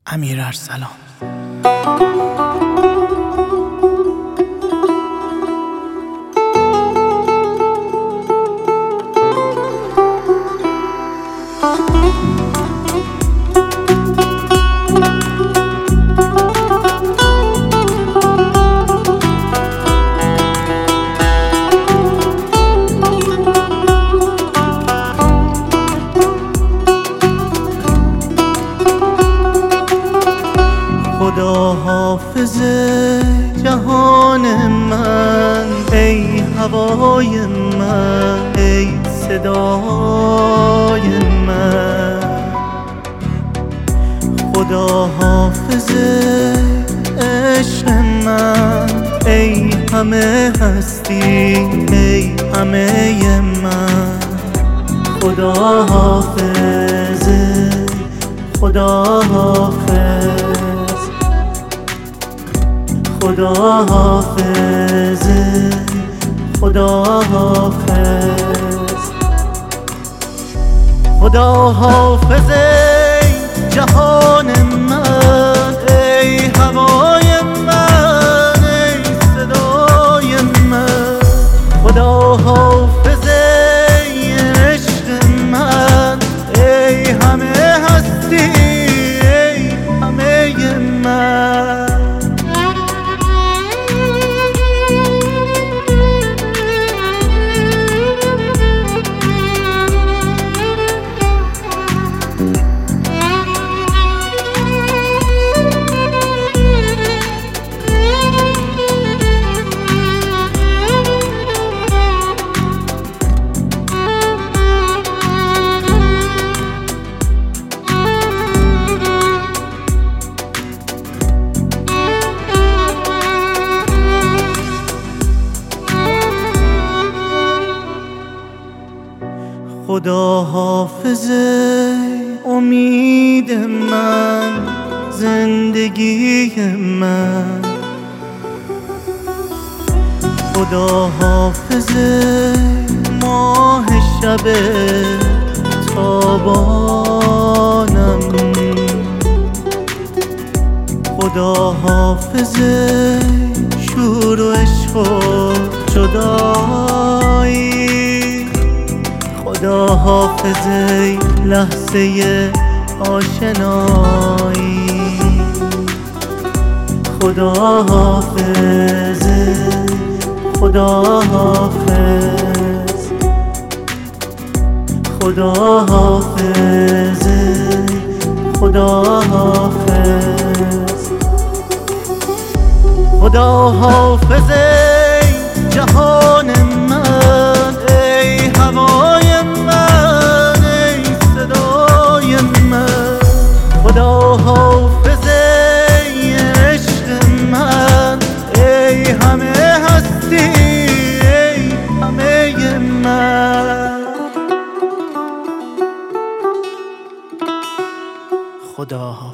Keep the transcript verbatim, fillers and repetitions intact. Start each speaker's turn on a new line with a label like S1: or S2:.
S1: امیرارسلان.
S2: خدا حافظ جهان من، ای هوای من، ای صدای من. خدا حافظ عشق من، ای همه هستی، ای همه من. خدا حافظ، خدا حافظ، خدا حافظ، خدا حافظ. خدا حافظ جهان من، ای هوای من، ای صدای من. خدا حافظ عشق من، ای همه هستی، ای همه من. خدا حافظ امید من، زندگی من. خدا حافظ ماه شب تابانم. خدا حافظ شور و عشق و جدایی. خدا حافظ لحظه آشنایی. خدا حافظ، خدا حافظ، خدا حافظ، خدا حافظ. خدا حافظ جهان من، ای هوای من، ای صدای من. خدا حافظ عشق من، ای همه هستی، ای همه من.
S1: خدا حافظ.